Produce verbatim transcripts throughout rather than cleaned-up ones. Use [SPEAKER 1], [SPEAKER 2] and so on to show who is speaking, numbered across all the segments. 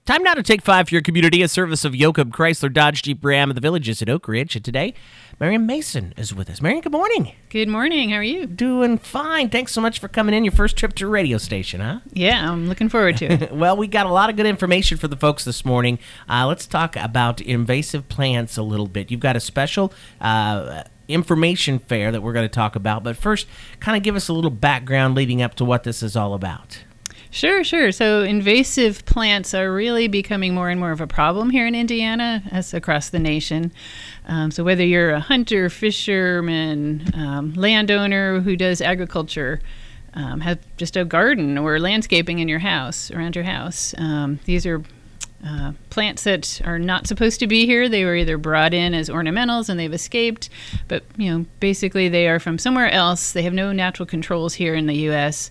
[SPEAKER 1] Time now to take five for your community, a service of Yoakum Chrysler Dodge Jeep Ram of the Villages at Oak Ridge. And today, Marion Mason is with us. Marion, good morning.
[SPEAKER 2] Good morning. How are you?
[SPEAKER 1] Doing fine. Thanks so much for coming in. Your first trip to a radio station, huh?
[SPEAKER 2] Yeah, I'm looking forward to it.
[SPEAKER 1] Well, we got a lot of good information for the folks this morning. Uh, let's talk about invasive plants a little bit. You've got a special uh, information fair that we're going to talk about. But first, kind of give us a little background leading up to what this is all about.
[SPEAKER 2] Sure, sure. So invasive plants are really becoming more and more of a problem here in Indiana, as across the nation. Um, so whether you're a hunter, fisherman, um, landowner who does agriculture, um, have just a garden or landscaping in your house, around your house, um, these are uh, plants that are not supposed to be here. They were either brought in as ornamentals and they've escaped, but you know, basically they are from somewhere else. They have no natural controls here in the U S,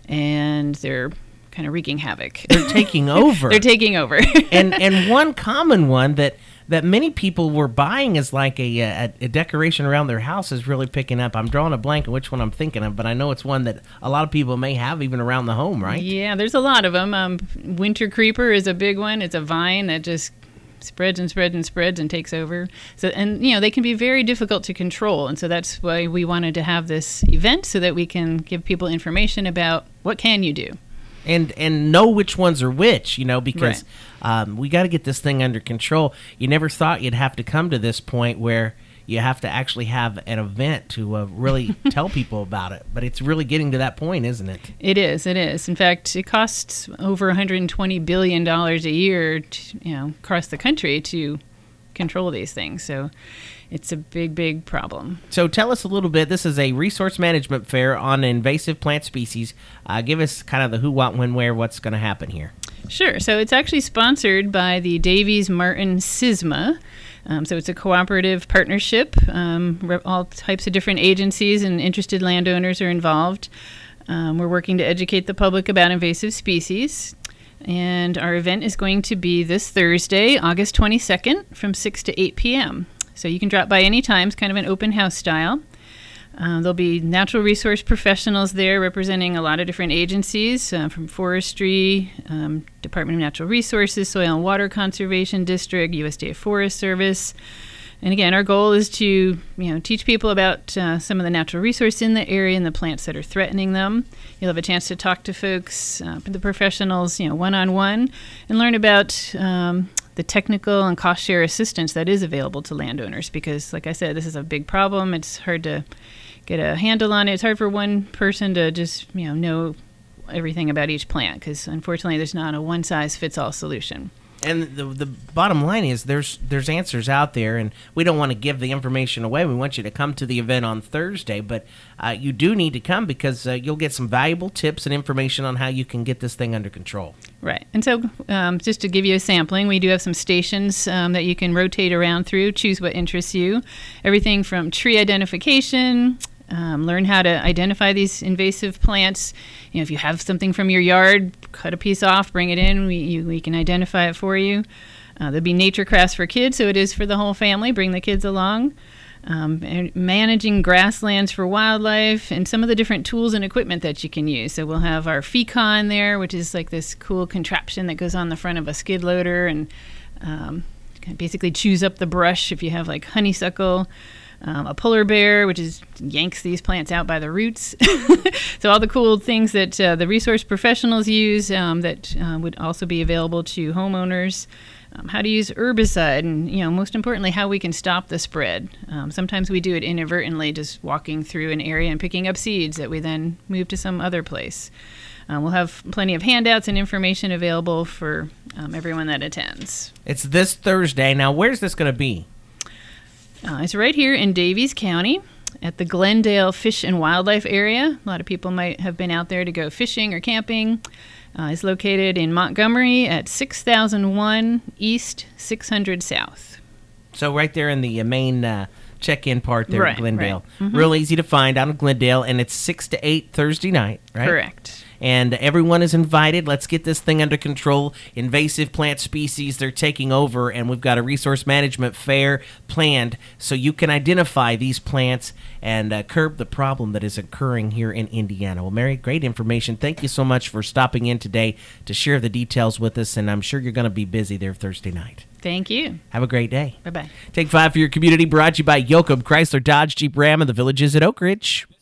[SPEAKER 2] and they're kind of wreaking havoc.
[SPEAKER 1] They're taking over.
[SPEAKER 2] They're taking over.
[SPEAKER 1] and and one common one that, that many people were buying as like a, a a decoration around their house is really picking up. I'm drawing a blank on which one I'm thinking of, but I know it's one that a lot of people may have even around the home, right?
[SPEAKER 2] Yeah, there's a lot of them. Um, winter creeper is a big one. It's a vine that just spreads and spreads and spreads and takes over. So, and you know, they can be very difficult to control, and so that's why we wanted to have this event so that we can give people information about what can you do.
[SPEAKER 1] And and know which ones are which, you know, because
[SPEAKER 2] right.
[SPEAKER 1] um, we got to get this thing under control. You never thought you'd have to come to this point where you have to actually have an event to uh, really tell people about it. But it's really getting to that point, isn't it?
[SPEAKER 2] It is. It is. In fact, it costs over one hundred twenty billion dollars a year, to, you know, across the country to control these things. So it's a big, big problem.
[SPEAKER 1] So tell us a little bit. This is a resource management fair on invasive plant species. Uh, give us kind of the who, what, when, where, what's going to happen here.
[SPEAKER 2] Sure. So it's actually sponsored by the Davies Martin SISMA. Um, so it's a cooperative partnership. Um, all types of different agencies and interested landowners are involved. Um, we're working to educate the public about invasive species. And our event is going to be this Thursday, August twenty-second, from six to eight p.m. So you can drop by any time. It's kind of an open house style. Uh, there'll be natural resource professionals there representing a lot of different agencies, uh, from forestry, um, Department of Natural Resources, Soil and Water Conservation District, U S D A Forest Service. And again, our goal is to you know teach people about uh, some of the natural resources in the area and the plants that are threatening them. You'll have a chance to talk to folks, uh, the professionals, you know, one-on-one, and learn about um, the technical and cost share assistance that is available to landowners. Because, like I said, this is a big problem. It's hard to get a handle on it. It's hard for one person to just you know know everything about each plant, because unfortunately, there's not a one-size-fits-all solution.
[SPEAKER 1] And the the bottom line is there's there's answers out there, and we don't want to give the information away. We want you to come to the event on Thursday, but uh, you do need to come because uh, you'll get some valuable tips and information on how you can get this thing under control.
[SPEAKER 2] Right. And so um, just to give you a sampling, we do have some stations um, that you can rotate around through, choose what interests you. Everything from tree identification, Um, learn how to identify these invasive plants. You know, if you have something from your yard, cut a piece off, bring it in. We you, we can identify it for you. Uh, there'll be nature crafts for kids, so it is for the whole family. Bring the kids along. Um, and managing grasslands for wildlife, and some of the different tools and equipment that you can use. So we'll have our Fecon there, which is like this cool contraption that goes on the front of a skid loader and um, can basically chews up the brush if you have like honeysuckle. Um, a polar bear, which is yanks these plants out by the roots. So all the cool things that uh, the resource professionals use um, that uh, would also be available to homeowners. Um, how to use herbicide, and you know, most importantly, how we can stop the spread. Um, sometimes we do it inadvertently, just walking through an area and picking up seeds that we then move to some other place. Uh, we'll have plenty of handouts and information available for um, everyone that attends.
[SPEAKER 1] It's this Thursday. Now, where's this going to be?
[SPEAKER 2] Uh, it's right here in Davies County at the Glendale Fish and Wildlife Area. A lot of people might have been out there to go fishing or camping. Uh, it's located in Montgomery at six thousand one East, six hundred South.
[SPEAKER 1] So right there in the uh, main uh, check-in part there
[SPEAKER 2] Right,
[SPEAKER 1] in Glendale.
[SPEAKER 2] right. Mhm.
[SPEAKER 1] Real easy to find out in Glendale, and it's six to eight Thursday night, right?
[SPEAKER 2] Correct.
[SPEAKER 1] And everyone is invited. Let's get this thing under control. Invasive plant species, they're taking over, and we've got a resource management fair planned so you can identify these plants and uh, curb the problem that is occurring here in Indiana. Well, Mary, great information. Thank you so much for stopping in today to share the details with us, and I'm sure you're going to be busy there Thursday night.
[SPEAKER 2] Thank you.
[SPEAKER 1] Have a great day.
[SPEAKER 2] Bye-bye.
[SPEAKER 1] Take Five for Your Community, brought to you by Yoakum Chrysler Dodge Jeep Ram in the Villages at Oak Ridge.